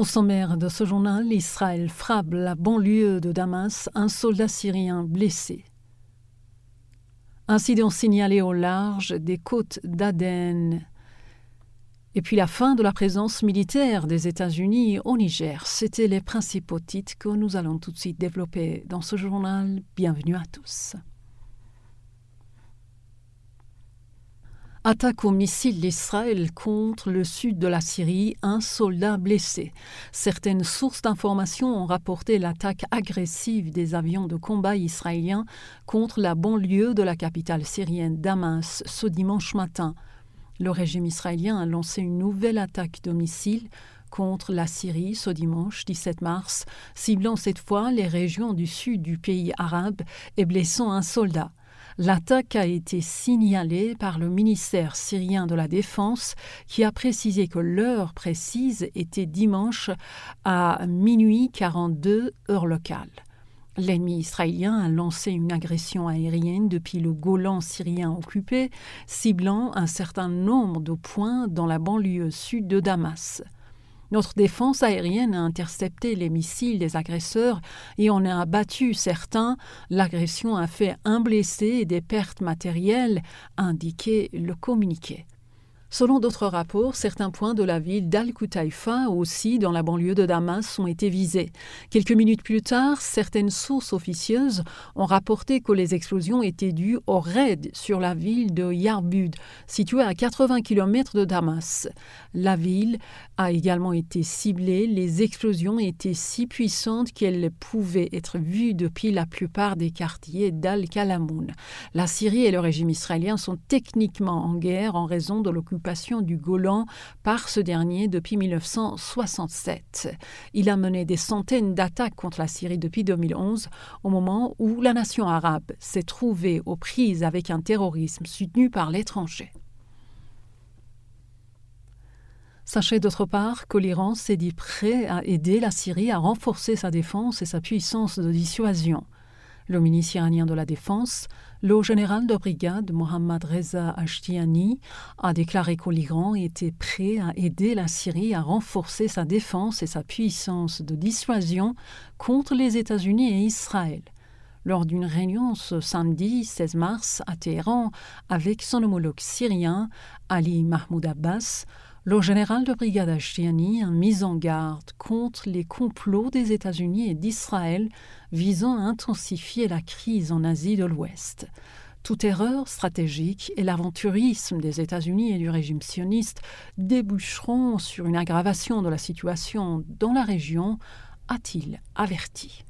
Au sommaire de ce journal, Israël frappe la banlieue de Damas, un soldat syrien blessé. Incident signalé au large des côtes d'Aden. Et puis la fin de la présence militaire des États-Unis au Niger. C'était les principaux titres que nous allons tout de suite développer dans ce journal. Bienvenue à tous. Attaque au missile d'Israël contre le sud de la Syrie, un soldat blessé. Certaines sources d'informations ont rapporté l'attaque agressive des avions de combat israéliens contre la banlieue de la capitale syrienne Damas ce dimanche matin. Le régime israélien a lancé une nouvelle attaque de missiles contre la Syrie ce dimanche 17 mars, ciblant cette fois les régions du sud du pays arabe et blessant un soldat. L'attaque a été signalée par le ministère syrien de la Défense qui a précisé que l'heure précise était dimanche à minuit 42 heure locale. L'ennemi israélien a lancé une agression aérienne depuis le Golan syrien occupé, ciblant un certain nombre de points dans la banlieue sud de Damas. Notre défense aérienne a intercepté les missiles des agresseurs et en a abattu certains. L'agression a fait un blessé et des pertes matérielles, a indiqué le communiqué. Selon d'autres rapports, certains points de la ville d'Al-Qutaïfa, aussi dans la banlieue de Damas, ont été visés. Quelques minutes plus tard, certaines sources officieuses ont rapporté que les explosions étaient dues au raid sur la ville de Yarbud, située à 80 km de Damas. La ville a également été ciblée. Les explosions étaient si puissantes qu'elles pouvaient être vues depuis la plupart des quartiers d'Al-Kalamoun. La Syrie et le régime israélien sont techniquement en guerre en raison de l'occupation du Golan par ce dernier depuis 1967. Il a mené des centaines d'attaques contre la Syrie depuis 2011, au moment où la nation arabe s'est trouvée aux prises avec un terrorisme soutenu par l'étranger. Sachez d'autre part que l'Iran s'est dit prêt à aider la Syrie à renforcer sa défense et sa puissance de dissuasion. Le ministre iranien de la Défense, le haut général de brigade Mohammad Reza Ashtiani, a déclaré que l'Iran était prêt à aider la Syrie à renforcer sa défense et sa puissance de dissuasion contre les États-Unis et Israël. Lors d'une réunion ce samedi 16 mars à Téhéran avec son homologue syrien Ali Mahmoud Abbas, le général de brigade Ashtiani a mis en garde contre les complots des États-Unis et d'Israël visant à intensifier la crise en Asie de l'Ouest. Toute erreur stratégique et l'aventurisme des États-Unis et du régime sioniste déboucheront sur une aggravation de la situation dans la région, a-t-il averti.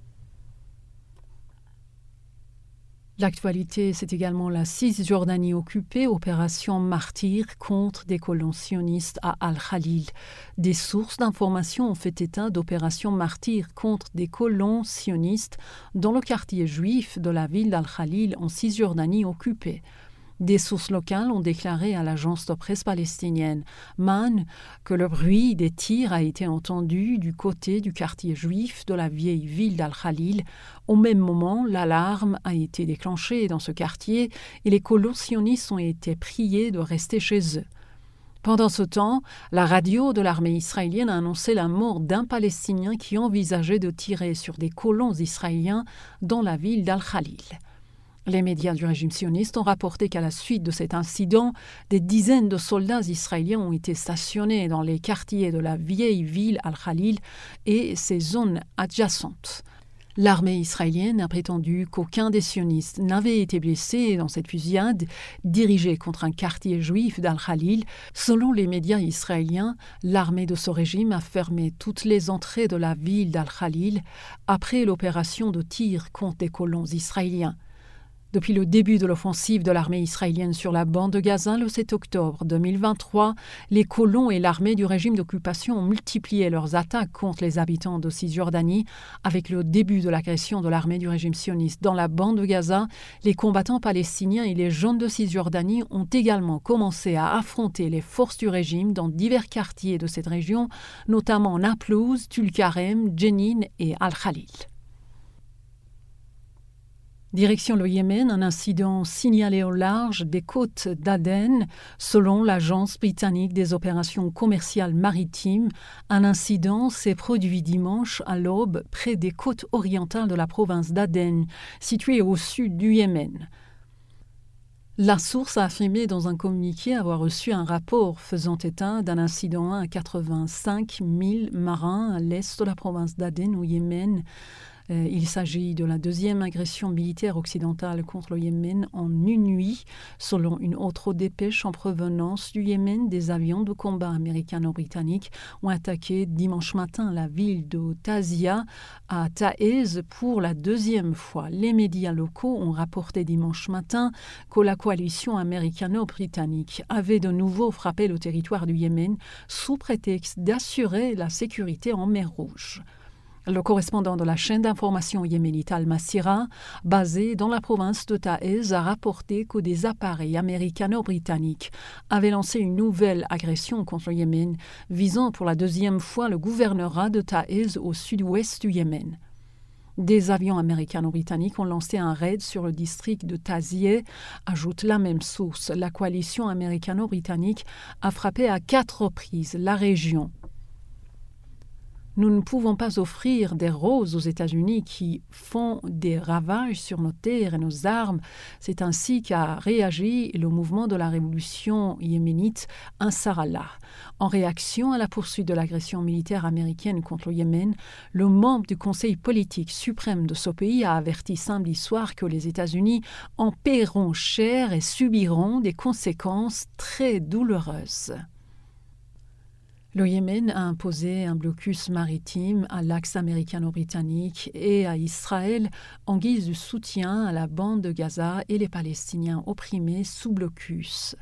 L'actualité, c'est également la Cisjordanie occupée, opération Martyr contre des colons sionistes à Al-Khalil. Des sources d'information ont fait état d'opérations Martyr contre des colons sionistes dans le quartier juif de la ville d'Al-Khalil en Cisjordanie occupée. Des sources locales ont déclaré à l'agence de presse palestinienne MAN que le bruit des tirs a été entendu du côté du quartier juif de la vieille ville d'Al-Khalil. Au même moment, l'alarme a été déclenchée dans ce quartier et les colons sionistes ont été priés de rester chez eux. Pendant ce temps, la radio de l'armée israélienne a annoncé la mort d'un Palestinien qui envisageait de tirer sur des colons israéliens dans la ville d'Al-Khalil. Les médias du régime sioniste ont rapporté qu'à la suite de cet incident, des dizaines de soldats israéliens ont été stationnés dans les quartiers de la vieille ville Al-Khalil et ses zones adjacentes. L'armée israélienne a prétendu qu'aucun des sionistes n'avait été blessé dans cette fusillade dirigée contre un quartier juif d'Al-Khalil. Selon les médias israéliens, l'armée de ce régime a fermé toutes les entrées de la ville d'Al-Khalil après l'opération de tir contre des colons israéliens. Depuis le début de l'offensive de l'armée israélienne sur la bande de Gaza le 7 octobre 2023, les colons et l'armée du régime d'occupation ont multiplié leurs attaques contre les habitants de Cisjordanie. Avec le début de l'agression de l'armée du régime sioniste dans la bande de Gaza, les combattants palestiniens et les jeunes de Cisjordanie ont également commencé à affronter les forces du régime dans divers quartiers de cette région, notamment Naplouse, Tulkarem, Jenin et Al-Khalil. Direction le Yémen, un incident signalé au large des côtes d'Aden. Selon l'Agence britannique des opérations commerciales maritimes, un incident s'est produit dimanche à l'aube près des côtes orientales de la province d'Aden, située au sud du Yémen. La source a affirmé dans un communiqué avoir reçu un rapport faisant état d'un incident à 85 000 marins à l'est de la province d'Aden au Yémen. Il s'agit de la deuxième agression militaire occidentale contre le Yémen en une nuit. Selon une autre dépêche en provenance du Yémen, des avions de combat américano-britanniques ont attaqué dimanche matin la ville de Tazia à Taïz pour la deuxième fois. Les médias locaux ont rapporté dimanche matin que la coalition américano-britannique avait de nouveau frappé le territoire du Yémen sous prétexte d'assurer la sécurité en mer Rouge. Le correspondant de la chaîne d'information yéménite Al-Masira, basé dans la province de Taïz, a rapporté que des appareils américano-britanniques avaient lancé une nouvelle agression contre le Yémen, visant pour la deuxième fois le gouvernorat de Taïz au sud-ouest du Yémen. Des avions américano-britanniques ont lancé un raid sur le district de Tazieh, ajoute la même source. La coalition américano-britannique a frappé à 4 reprises la région. Nous ne pouvons pas offrir des roses aux États-Unis qui font des ravages sur nos terres et nos armes. C'est ainsi qu'a réagi le mouvement de la révolution yéménite Ansar-Allah. En réaction à la poursuite de l'agression militaire américaine contre le Yémen, le membre du Conseil politique suprême de ce pays a averti samedi soir que les États-Unis en paieront cher et subiront des conséquences très douloureuses. Le Yémen a imposé un blocus maritime à l'axe américano-britannique et à Israël en guise de soutien à la bande de Gaza et les Palestiniens opprimés sous blocus.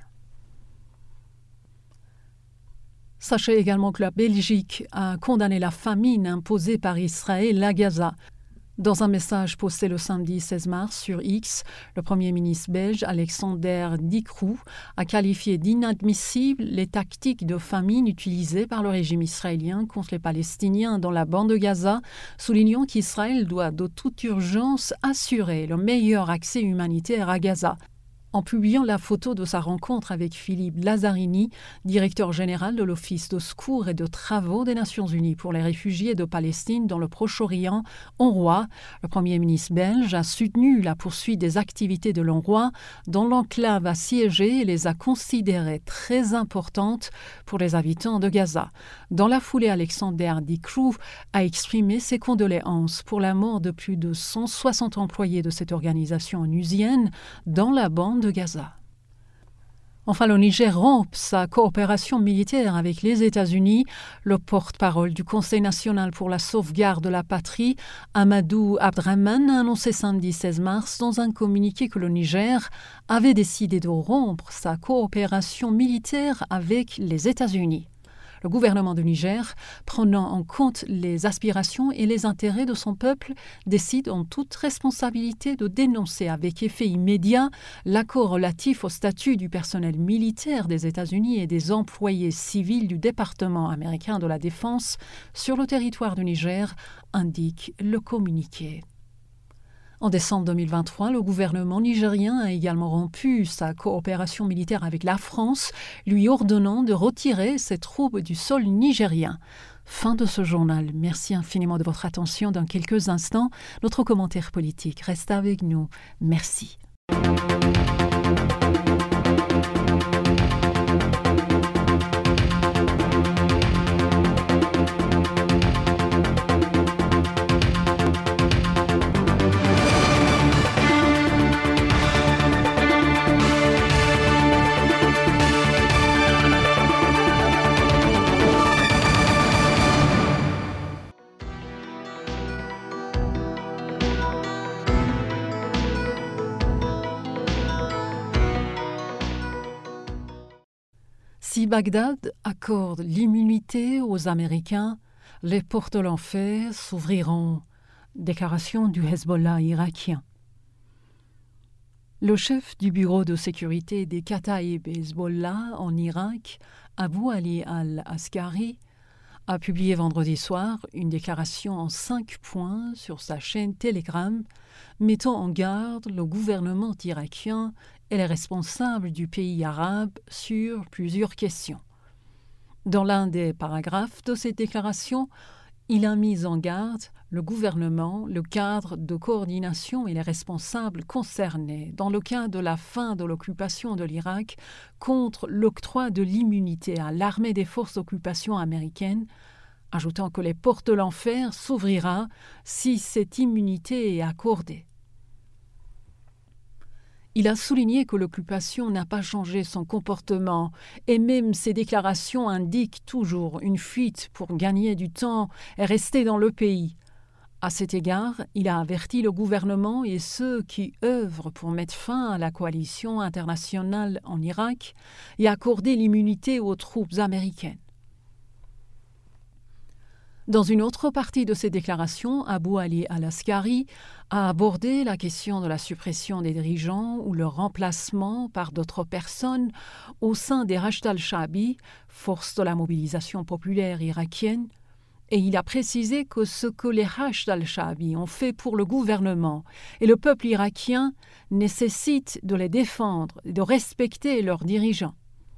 Sachez également que la Belgique a condamné la famine imposée par Israël à Gaza. Dans un message posté le samedi 16 mars sur X, le Premier ministre belge Alexander De Croo a qualifié d'inadmissibles les tactiques de famine utilisées par le régime israélien contre les Palestiniens dans la bande de Gaza, soulignant qu'Israël doit de toute urgence assurer le meilleur accès humanitaire à Gaza. En publiant la photo de sa rencontre avec Philippe Lazzarini, directeur général de l'Office de secours et de travaux des Nations Unies pour les réfugiés de Palestine dans le Proche-Orient, UNRWA, le Premier ministre belge a soutenu la poursuite des activités de l'UNRWA dont l'enclave assiégée et les a considérées très importantes pour les habitants de Gaza. Dans la foulée, Alexander De Croo a exprimé ses condoléances pour la mort de plus de 160 employés de cette organisation onusienne dans la bande de Gaza. Enfin, le Niger rompt sa coopération militaire avec les États-Unis. Le porte-parole du Conseil national pour la sauvegarde de la patrie, Amadou Abdrahman, a annoncé samedi 16 mars dans un communiqué que le Niger avait décidé de rompre sa coopération militaire avec les États-Unis. Le gouvernement du Niger, prenant en compte les aspirations et les intérêts de son peuple, décide en toute responsabilité de dénoncer avec effet immédiat l'accord relatif au statut du personnel militaire des États-Unis et des employés civils du département américain de la Défense sur le territoire du Niger, indique le communiqué. En décembre 2023, le gouvernement nigérien a également rompu sa coopération militaire avec la France, lui ordonnant de retirer ses troupes du sol nigérien. Fin de ce journal. Merci infiniment de votre attention. Dans quelques instants, notre commentaire politique reste avec nous. Merci. Si Bagdad accorde l'immunité aux Américains, les portes de l'enfer s'ouvriront. Déclaration du Hezbollah irakien. Le chef du bureau de sécurité des Kataïb Hezbollah en Irak, Abu Ali al-Askari, a publié vendredi soir une déclaration en 5 points sur sa chaîne Telegram, mettant en garde le gouvernement irakien et les responsables du pays arabe sur plusieurs questions. Dans l'un des paragraphes de cette déclaration, il a mis en garde le gouvernement, le cadre de coordination et les responsables concernés dans le cas de la fin de l'occupation de l'Irak contre l'octroi de l'immunité à l'armée des forces d'occupation américaines, ajoutant que les portes de l'enfer s'ouvrira si cette immunité est accordée. Il a souligné que l'occupation n'a pas changé son comportement et même ses déclarations indiquent toujours une fuite pour gagner du temps et rester dans le pays. À cet égard, il a averti le gouvernement et ceux qui œuvrent pour mettre fin à la coalition internationale en Irak et accorder l'immunité aux troupes américaines. Dans une autre partie de ses déclarations, Abu Ali al-Askari a abordé la question de la suppression des dirigeants ou leur remplacement par d'autres personnes au sein des Hashd al-Sha'bi, force de la mobilisation populaire irakienne, et il a précisé que ce que les Hashd al-Sha'bi ont fait pour le gouvernement et le peuple irakien nécessite de les défendre et de respecter leurs dirigeants.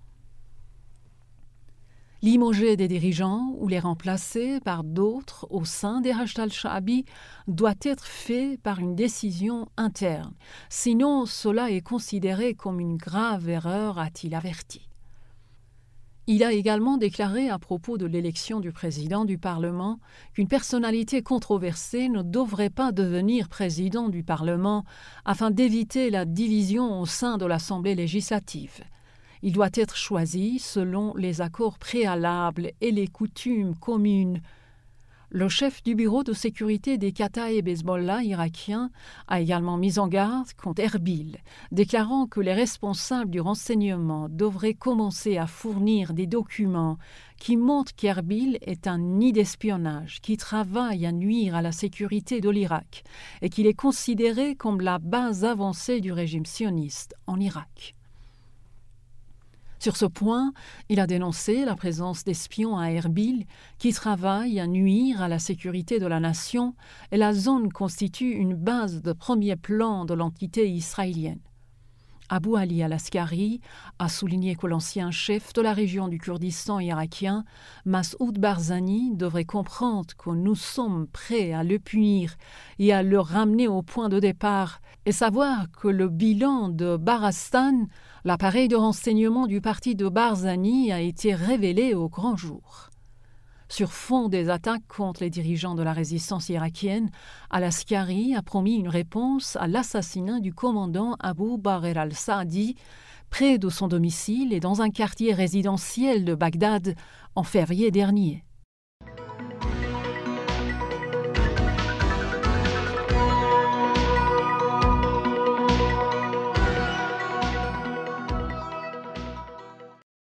Limoger des dirigeants ou les remplacer par d'autres au sein des Hashd al-Sha'bi doit être fait par une décision interne, sinon cela est considéré comme une grave erreur, a-t-il averti. Il a également déclaré à propos de l'élection du président du Parlement qu'une personnalité controversée ne devrait pas devenir président du Parlement afin d'éviter la division au sein de l'Assemblée législative. Il doit être choisi selon les accords préalables et les coutumes communes. Le chef du bureau de sécurité des Kataeb Hezbollah irakiens a également mis en garde contre Erbil, déclarant que les responsables du renseignement devraient commencer à fournir des documents qui montrent qu'Erbil est un nid d'espionnage qui travaille à nuire à la sécurité de l'Irak et qu'il est considéré comme la base avancée du régime sioniste en Irak. Sur ce point, il a dénoncé la présence d'espions à Erbil qui travaillent à nuire à la sécurité de la nation et la zone constitue une base de premier plan de l'entité israélienne. Abu Ali al-Askari a souligné que l'ancien chef de la région du Kurdistan irakien, Masoud Barzani, devrait comprendre que nous sommes prêts à le punir et à le ramener au point de départ, et savoir que le bilan de Barastan, l'appareil de renseignement du parti de Barzani, a été révélé au grand jour. Sur fond des attaques contre les dirigeants de la résistance irakienne, al-Askari a promis une réponse à l'assassinat du commandant Abu Bakr al-Saadi près de son domicile et dans un quartier résidentiel de Bagdad en février dernier.